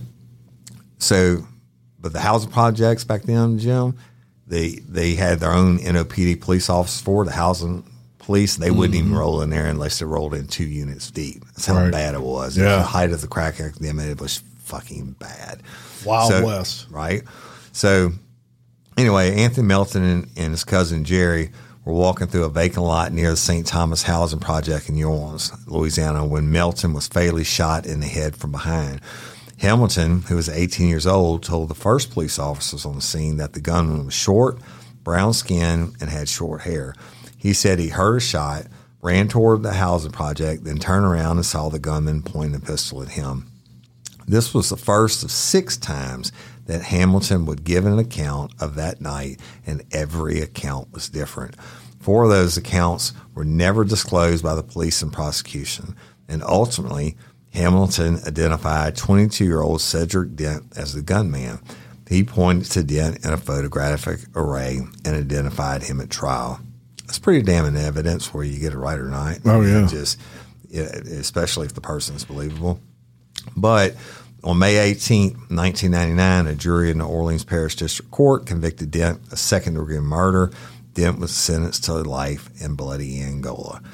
so, but the housing projects back then, Jim, they they had their own N O P D police officers for the housing police. They wouldn't mm-hmm. even roll in there unless they rolled in two units deep. That's how right. bad it was. Yeah. At the height of the crack epidemic, it was fucking bad. Wild so, West. Right? So, anyway, Anthony Melton and, and his cousin Jerry were walking through a vacant lot near the Saint Thomas Housing Project in New Orleans, Louisiana, when Melton was fatally shot in the head from behind. Hamilton, who was eighteen years old, told the first police officers on the scene that the gunman was short, brown skin, and had short hair. He said he heard a shot, ran toward the housing project, then turned around and saw the gunman pointing a pistol at him. This was the first of six times that Hamilton would give an account of that night, and every account was different. Four of those accounts were never disclosed by the police and prosecution, and ultimately, Hamilton identified twenty-two-year-old Cedric Dent as the gunman. He pointed to Dent in a photographic array and identified him at trial. That's pretty damning evidence whether you get it right or not. Oh, yeah. Just, especially if the person is believable. But on May eighteenth, nineteen ninety-nine, a jury in the Orleans Parish District Court convicted Dent of second-degree murder. Dent was sentenced to life in bloody Angola.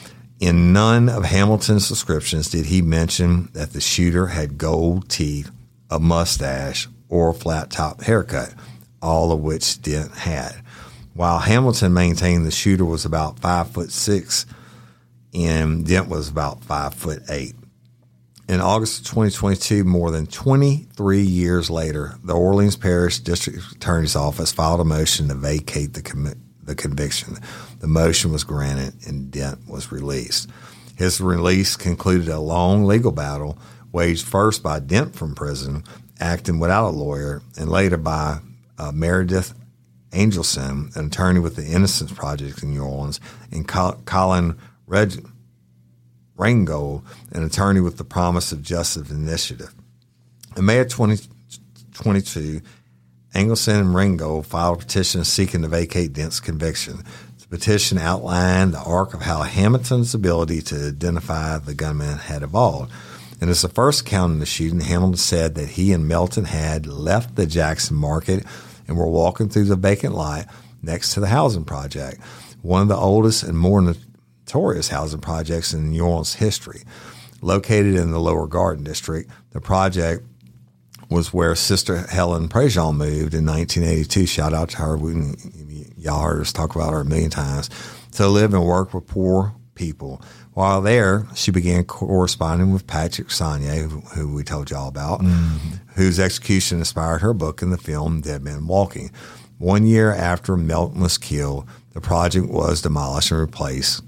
In none of Hamilton's descriptions did he mention that the shooter had gold teeth, a mustache, or a flat-top haircut, all of which Dent had. While Hamilton maintained the shooter was about five foot six, and Dent was about five foot eight. In August of twenty twenty-two, more than twenty-three years later, the Orleans Parish District Attorney's Office filed a motion to vacate the com- the conviction. The motion was granted, and Dent was released. His release concluded a long legal battle waged first by Dent from prison, acting without a lawyer, and later by uh, Meredith Angelson, an attorney with the Innocence Project in New Orleans, and Col- Colin Reg- Rangold, an attorney with the Promise of Justice Initiative. In May of twenty twenty-two, Angelson and Rangold filed a petition seeking to vacate Dent's conviction. The petition outlined the arc of how Hamilton's ability to identify the gunman had evolved. And as the first account in the shooting, Hamilton said that he and Melton had left the Jackson Market and were walking through the vacant lot next to the housing project, one of the oldest and more notorious housing projects in New Orleans history. Located in the Lower Garden District, the project was where Sister Helen Prejean moved in nineteen eighty-two. Shout out to her. We, y'all heard us talk about her a million times. To live and work with poor people. While there, she began corresponding with Patrick Sonnier, who, who we told y'all about, mm-hmm. whose execution inspired her book and the film Dead Men Walking. One year after Melton was killed, the project was demolished and replaced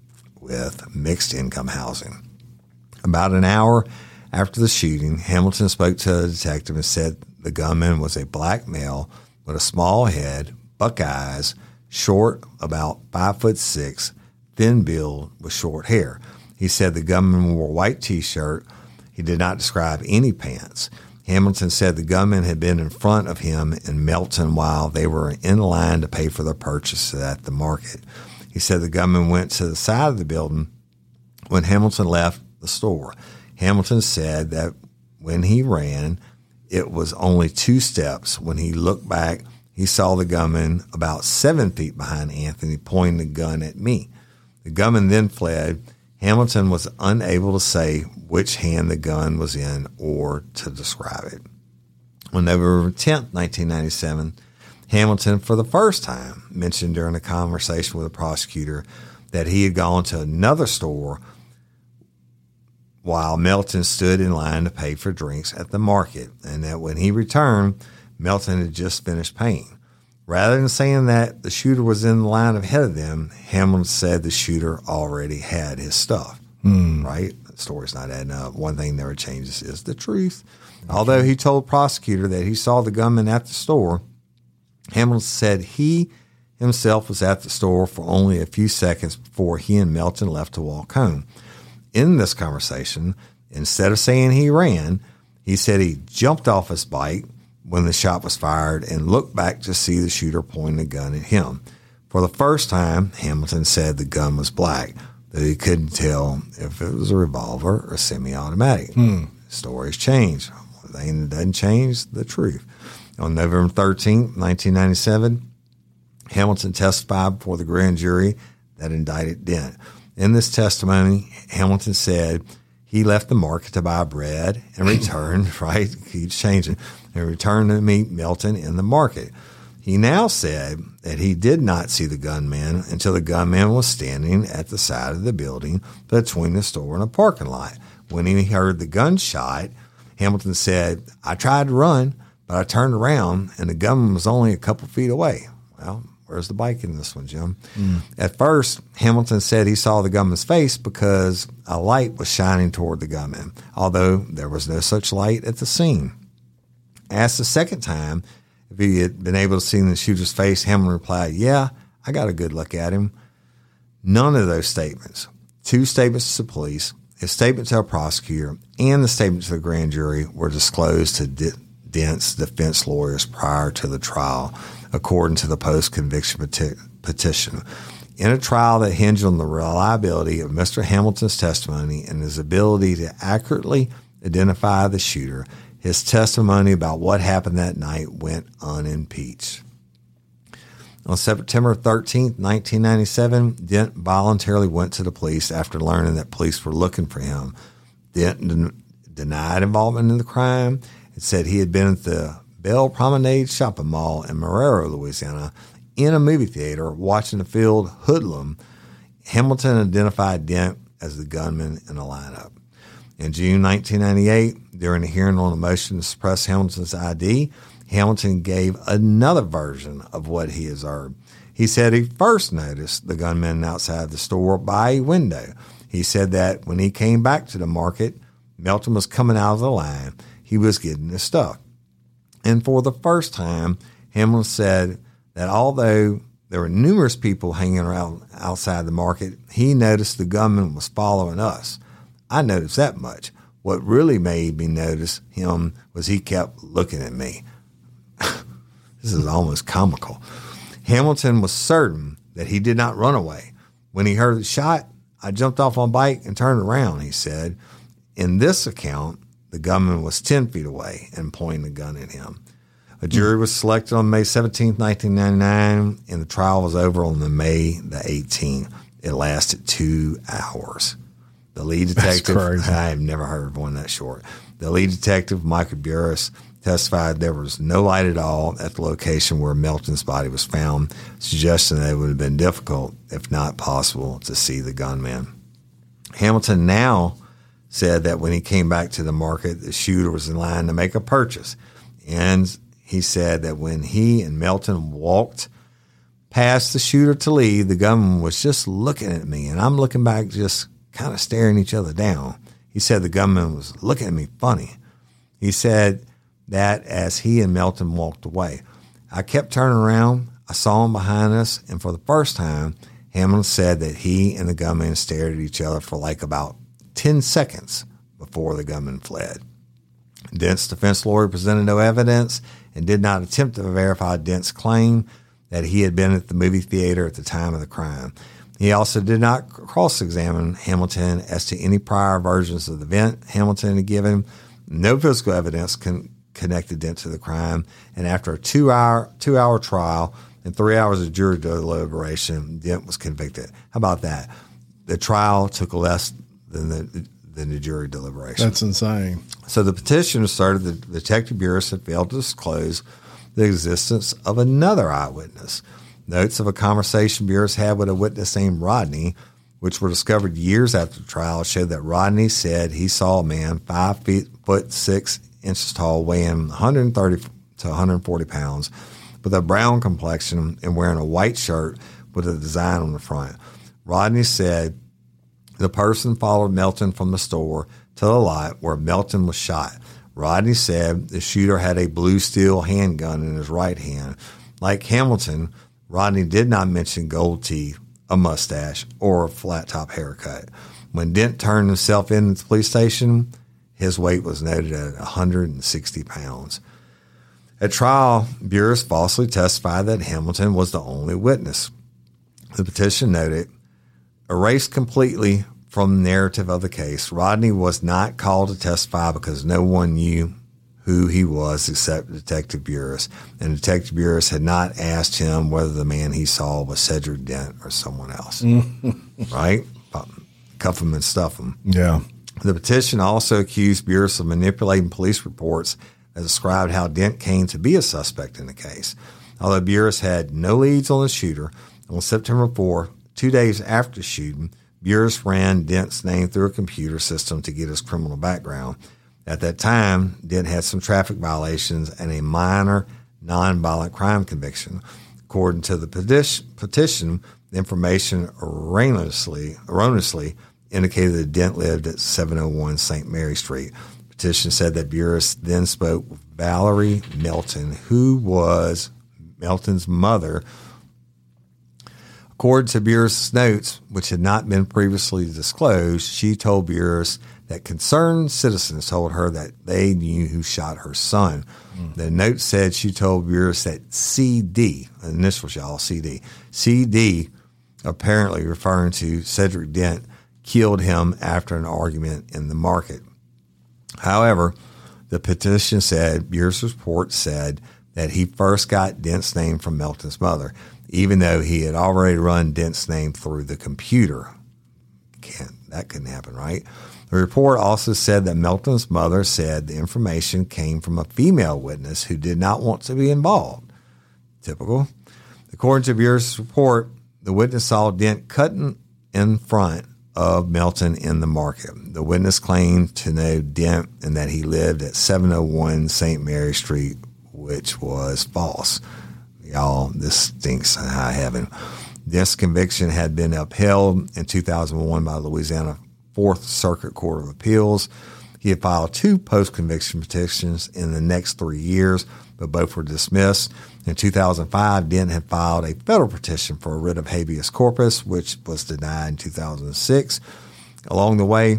with mixed-income housing. About an hour after the shooting, Hamilton spoke to a detective and said the gunman was a black male with a small head, buck eyes, short, about five foot six, thin build with short hair. He said the gunman wore a white T-shirt. He did not describe any pants. Hamilton said the gunman had been in front of him and Melton while they were in line to pay for their purchase at the market. He said the gunman went to the side of the building when Hamilton left the store. Hamilton said that when he ran, it was only two steps. When he looked back, he saw the gunman about seven feet behind Anthony pointing the gun at me. The gunman then fled. Hamilton was unable to say which hand the gun was in or to describe it. On November tenth, nineteen ninety-seven, Hamilton, for the first time, mentioned during a conversation with a prosecutor that he had gone to another store while Melton stood in line to pay for drinks at the market, and that when he returned, Melton had just finished paying. Rather than saying that the shooter was in the line ahead of them, Hamilton said the shooter already had his stuff. Mm. Right? The story's not adding up. One thing never changes is the truth. Okay. Although he told the prosecutor that he saw the gunman at the store, Hamilton said he himself was at the store for only a few seconds before he and Melton left to walk home. In this conversation, instead of saying he ran, he said he jumped off his bike, when the shot was fired and looked back to see the shooter pointing a gun at him. For the first time, Hamilton said the gun was black, though he couldn't tell if it was a revolver or semi-automatic. Hmm. Stories change. One thing that doesn't change, the truth. On November thirteenth, nineteen ninety-seven, Hamilton testified before the grand jury that indicted Dent. In this testimony, Hamilton said he left the market to buy bread and returned, right, keeps changing, and returned to meet Melton in the market. He now said that he did not see the gunman until the gunman was standing at the side of the building between the store and a parking lot. When he heard the gunshot, Hamilton said, I tried to run, but I turned around and the gunman was only a couple feet away. Well, where's the bike in this one, Jim? Mm. At first, Hamilton said he saw the gunman's face because a light was shining toward the gunman, although there was no such light at the scene. Asked the second time if he had been able to see the shooter's face, Hamilton replied, yeah, I got a good look at him. None of those statements, two statements to the police, his statement to a prosecutor, and the statement to the grand jury were disclosed to D- Dent's defense lawyers prior to the trial, according to the post-conviction peti- petition. In a trial that hinged on the reliability of Mister Hamilton's testimony and his ability to accurately identify the shooter, his testimony about what happened that night went unimpeached. On September thirteenth, nineteen ninety-seven, Dent voluntarily went to the police after learning that police were looking for him. Dent den- denied involvement in the crime and said he had been at the Belle Promenade Shopping Mall in Marrero, Louisiana, in a movie theater watching the film Hoodlum. Hamilton identified Dent as the gunman in the lineup. In June nineteen ninety-eight, during a hearing on a motion to suppress Hamilton's I D, Hamilton gave another version of what he observed. He said he first noticed the gunman outside the store by a window. He said that when he came back to the market, Melton was coming out of the line. He was getting his stuff. And for the first time, Hamilton said that although there were numerous people hanging around outside the market, he noticed the gunman was following us. I noticed that much. What really made me notice him was he kept looking at me. This is almost comical. Hamilton was certain that he did not run away. When he heard the shot, I jumped off my bike and turned around, he said. In this account, the gunman was ten feet away and pointing the gun at him. A jury was selected on May seventeenth, nineteen ninety-nine, and the trial was over on the May the eighteenth. It lasted two hours. The lead detective, I have never heard of one that short. The lead detective, Michael Burris, testified there was no light at all at the location where Melton's body was found, suggesting that it would have been difficult, if not possible, to see the gunman. Hamilton now said that when he came back to the market, the shooter was in line to make a purchase. And he said that when he and Melton walked past the shooter to leave, the gunman was just looking at me, and I'm looking back just kind of staring each other down. He said the gunman was looking at me funny. He said that as he and Melton walked away. I kept turning around. I saw him behind us, and for the first time, Hamilton said that he and the gunman stared at each other for like about ten seconds before the gunman fled. Dent's defense lawyer presented no evidence and did not attempt to verify Dent's claim that he had been at the movie theater at the time of the crime. He also did not cross-examine Hamilton as to any prior versions of the event Hamilton had given. No physical evidence con- connected Dent to the crime, and after a two-hour two-hour trial and three hours of jury deliberation, Dent was convicted. How about that? The trial took less than the than the jury deliberation. That's insane. So the petition asserted that Detective Burris had failed to disclose the existence of another eyewitness. Notes of a conversation Burris had with a witness named Rodney, which were discovered years after the trial, showed that Rodney said he saw a man five feet foot six inches tall, weighing one hundred thirty to one hundred forty pounds, with a brown complexion and wearing a white shirt with a design on the front. Rodney said the person followed Melton from the store to the lot where Melton was shot. Rodney said the shooter had a blue steel handgun in his right hand. Like Hamilton, Rodney did not mention gold teeth, a mustache, or a flat-top haircut. When Dent turned himself in at the police station, his weight was noted at one hundred sixty pounds. At trial, Burris falsely testified that Hamilton was the only witness. The petition noted, erased completely from the narrative of the case, Rodney was not called to testify because no one knew who he was except Detective Burris, and Detective Burris had not asked him whether the man he saw was Cedric Dent or someone else. Right? Cuff him and stuff him. Yeah. The petition also accused Burris of manipulating police reports that described how Dent came to be a suspect in the case. Although Burris had no leads on the shooter, on September fourth, two days after the shooting, Burris ran Dent's name through a computer system to get his criminal background. At that time, Dent had some traffic violations and a minor nonviolent crime conviction. According to the petition, the information erroneously, erroneously indicated that Dent lived at seven oh one Saint Mary Street. The petition said that Burris then spoke with Valerie Melton, who was Melton's mother. According to Burris' notes, which had not been previously disclosed, she told Burris that concerned citizens told her that they knew who shot her son. Mm. The note said she told Burris that C D, initials y'all, C D, C D, apparently referring to Cedric Dent, killed him after an argument in the market. However, the petition said, Burris' report said that he first got Dent's name from Melton's mother, even though he had already run Dent's name through the computer. Can't, that couldn't happen, right? The report also said that Melton's mother said the information came from a female witness who did not want to be involved. Typical. According to Burris' report, the witness saw Dent cutting in front of Melton in the market. The witness claimed to know Dent and that he lived at seven oh one Saint Mary Street, which was false. Y'all, this stinks in high heaven. This conviction had been upheld in two thousand one by Louisiana Fourth Circuit Court of Appeals. He had filed two post-conviction petitions in the next three years, but both were dismissed. In two thousand five, Dent had filed a federal petition for a writ of habeas corpus, which was denied in two thousand six. Along the way,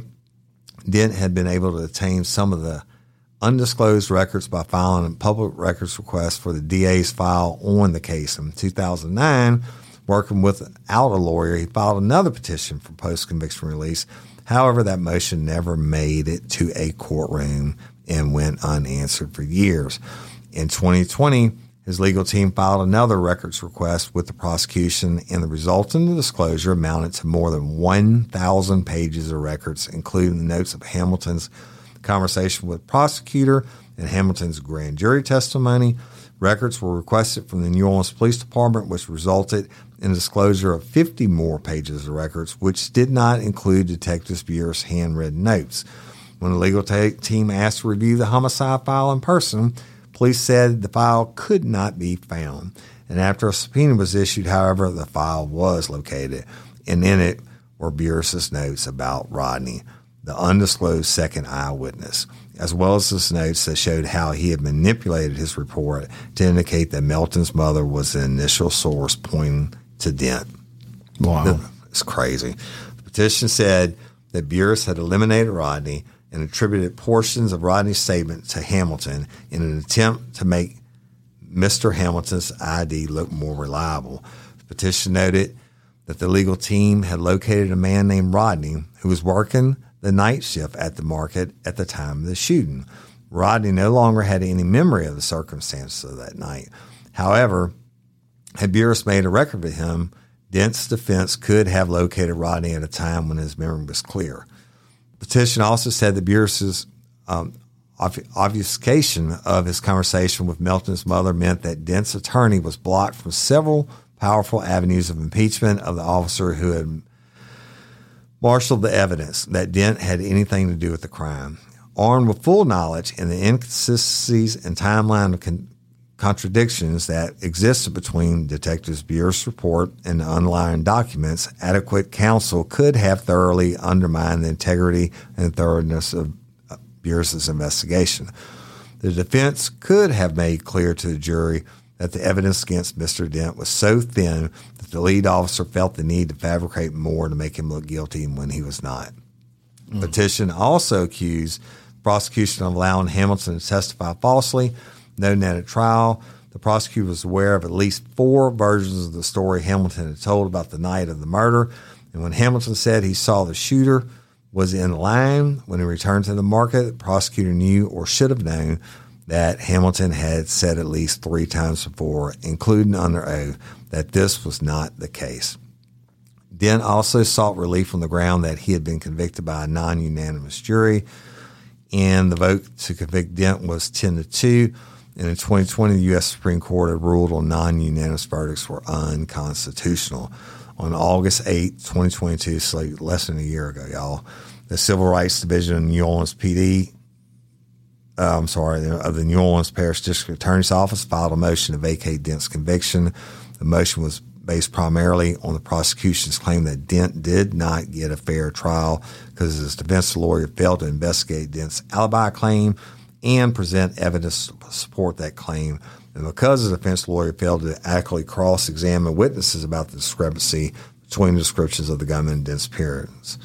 Dent had been able to obtain some of the undisclosed records by filing a public records request for the D A's file on the case. In two thousand nine, working without a lawyer, he filed another petition for post-conviction release. However, that motion never made it to a courtroom and went unanswered for years. In twenty twenty, his legal team filed another records request with the prosecution, and the resulting disclosure amounted to more than one thousand pages of records, including the notes of Hamilton's conversation with the prosecutor and Hamilton's grand jury testimony. Records were requested from the New Orleans Police Department, which resulted in a disclosure of fifty more pages of records, which did not include Detective Burris' handwritten notes. When the legal t- team asked to review the homicide file in person, police said the file could not be found. And after a subpoena was issued, however, the file was located, and in it were Burris' notes about Rodney, the undisclosed second eyewitness, as well as his notes that showed how he had manipulated his report to indicate that Melton's mother was the initial source pointing to Dent. Wow. It's crazy. The petition said that Burris had eliminated Rodney and attributed portions of Rodney's statement to Hamilton in an attempt to make Mister Hamilton's I D look more reliable. The petition noted that the legal team had located a man named Rodney who was working the night shift at the market at the time of the shooting. Rodney no longer had any memory of the circumstances of that night. However, had Burris made a record of him, Dent's defense could have located Rodney at a time when his memory was clear. The petition also said that Burris's um, obfuscation of his conversation with Melton's mother meant that Dent's attorney was blocked from several powerful avenues of impeachment of the officer who had marshaled the evidence that Dent had anything to do with the crime. Armed with full knowledge and the inconsistencies and timeline of con- contradictions that existed between Detective Burris' report and the underlying documents, adequate counsel could have thoroughly undermined the integrity and thoroughness of Burris' investigation. The defense could have made clear to the jury that the evidence against Mister Dent was so thin that the lead officer felt the need to fabricate more to make him look guilty when he was not. The mm. petition also accused the prosecution of allowing Hamilton to testify falsely noting that at trial, the prosecutor was aware of at least four versions of the story Hamilton had told about the night of the murder. And when Hamilton said he saw the shooter was in line when he returned to the market, the prosecutor knew or should have known that Hamilton had said at least three times before, including under oath, that this was not the case. Dent also sought relief on the ground that he had been convicted by a non-unanimous jury, and the vote to convict Dent was ten to two. And in twenty twenty, the U S Supreme Court had ruled on non-unanimous verdicts were unconstitutional. On August eighth, twenty twenty-two, so less than a year ago, y'all, the Civil Rights Division of New Orleans P D, uh, I'm sorry, of the New Orleans Parish District Attorney's Office filed a motion to vacate Dent's conviction. The motion was based primarily on the prosecution's claim that Dent did not get a fair trial because his defense lawyer failed to investigate Dent's alibi claim and present evidence to support that claim. And because the defense lawyer failed to adequately cross-examine witnesses about the discrepancy between the descriptions of the gunman and Dent's appearance,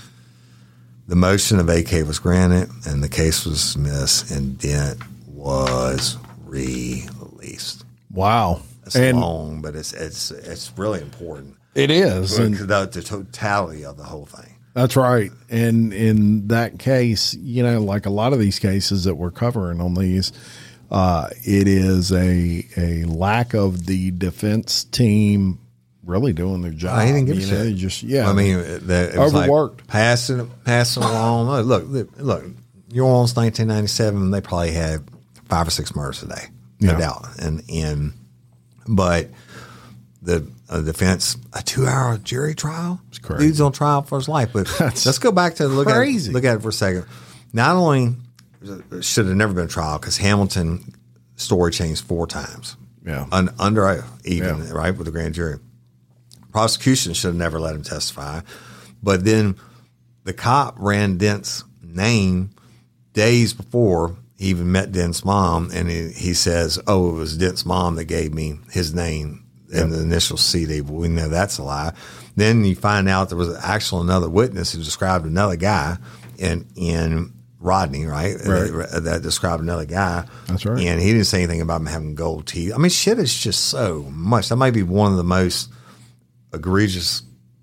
the motion to vacate was granted, and the case was dismissed, and Dent was released. Wow. It's and long, but it's it's it's really important. It is. The, And the, the totality of the whole thing. that's right. And in that case, you know, like a lot of these cases that we're covering on these, uh, it is a a lack of the defense team really doing their job. I didn't give a you shit. know, they just yeah. I mean, the, it was Overworked. like passing passing along. Look, look, look. New Orleans, nineteen ninety-seven. They probably had five or six murders a day, no Yeah. doubt. And and but the uh, defense, a two-hour jury trial. It's crazy. Dude's on trial for his life. But That's let's go back to look crazy. at look at it for a second. Not only should have never been a trial because Hamilton story changed four times. Yeah. Un, under oath, even Yeah. right with the grand jury. Prosecution should have never let him testify. But then the cop ran Dent's name days before he even met Dent's mom, and he, he says, oh, it was Dent's mom that gave me his name in the initial C D. But we know that's a lie. Then you find out there was actually another witness who described another guy in, in Rodney, right? Right. That, that described another guy. That's right. And he didn't say anything about him having gold teeth. I mean, shit is just so much. That might be one of the most egregious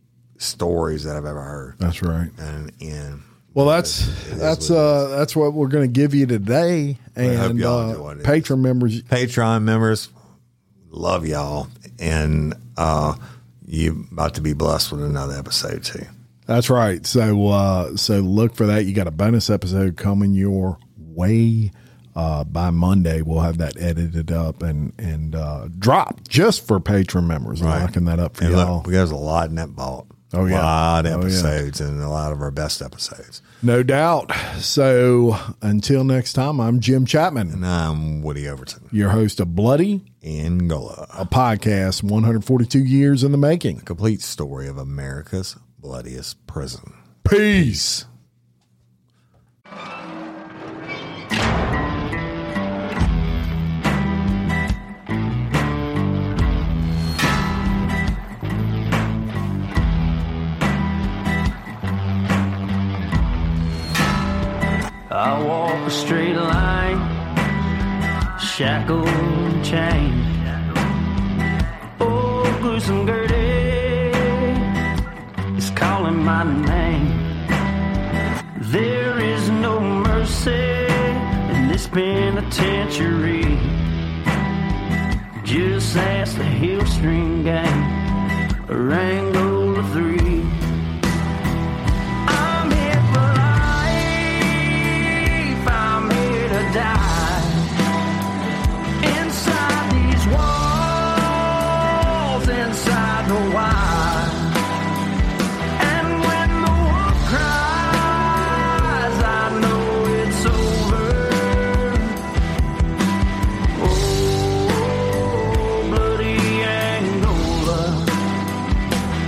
stories that I've ever heard. That's right. And, and Well, that's it is that's what it uh that's what we're going to give you today, I hope and y'all uh, enjoyed it. Patreon members. Patreon members, love y'all, and uh, you about to be blessed with another episode too. That's right. So uh, so look for that. You got a bonus episode coming your way. Uh, by Monday, we'll have that edited up and and uh, dropped just for Patreon members. I'm Right. locking that up for And y'all. look, there's a lot in that vault. Oh, yeah. a lot of Oh, yeah. episodes and a lot of our best episodes. No doubt. So until next time, I'm Jim Chapman, And I'm Woody Overton, your host of Bloody, Angola, a podcast one hundred forty-two years in the making. complete story of America's bloodiest prison. Peace. I walk a straight line, shackled and chained. Oh, gruesome Gertie is calling my name. There is no mercy in this penitentiary. Just ask the Hill String Gang, or Angola three. I'm here for life, I'm here to die. Inside these walls, inside the wire. And when the wolf cries, I know it's over. Oh, bloody Angola.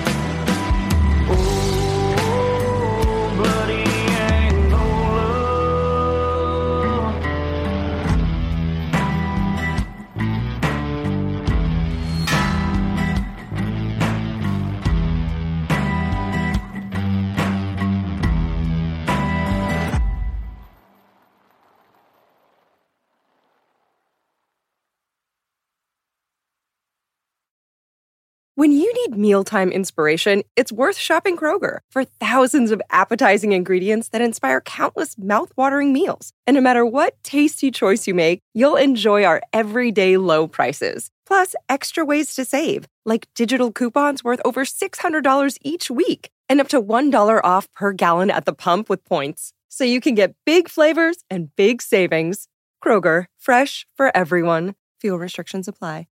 When you need mealtime inspiration, it's worth shopping Kroger for thousands of appetizing ingredients that inspire countless mouthwatering meals. And no matter what tasty choice you make, you'll enjoy our everyday low prices. Plus, extra ways to save, like digital coupons worth over six hundred dollars each week and up to one dollar off per gallon at the pump with points. So you can get big flavors and big savings. Kroger, fresh for everyone. Fuel restrictions apply.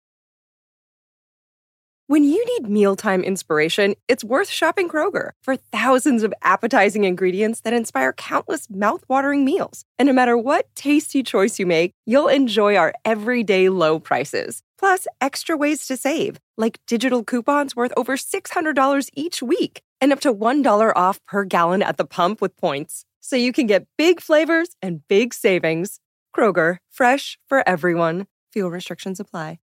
When you need mealtime inspiration, it's worth shopping Kroger for thousands of appetizing ingredients that inspire countless mouthwatering meals. And no matter what tasty choice you make, you'll enjoy our everyday low prices. Plus, extra ways to save, like digital coupons worth over six hundred dollars each week and up to one dollar off per gallon at the pump with points. So you can get big flavors and big savings. Kroger, fresh for everyone. Fuel restrictions apply.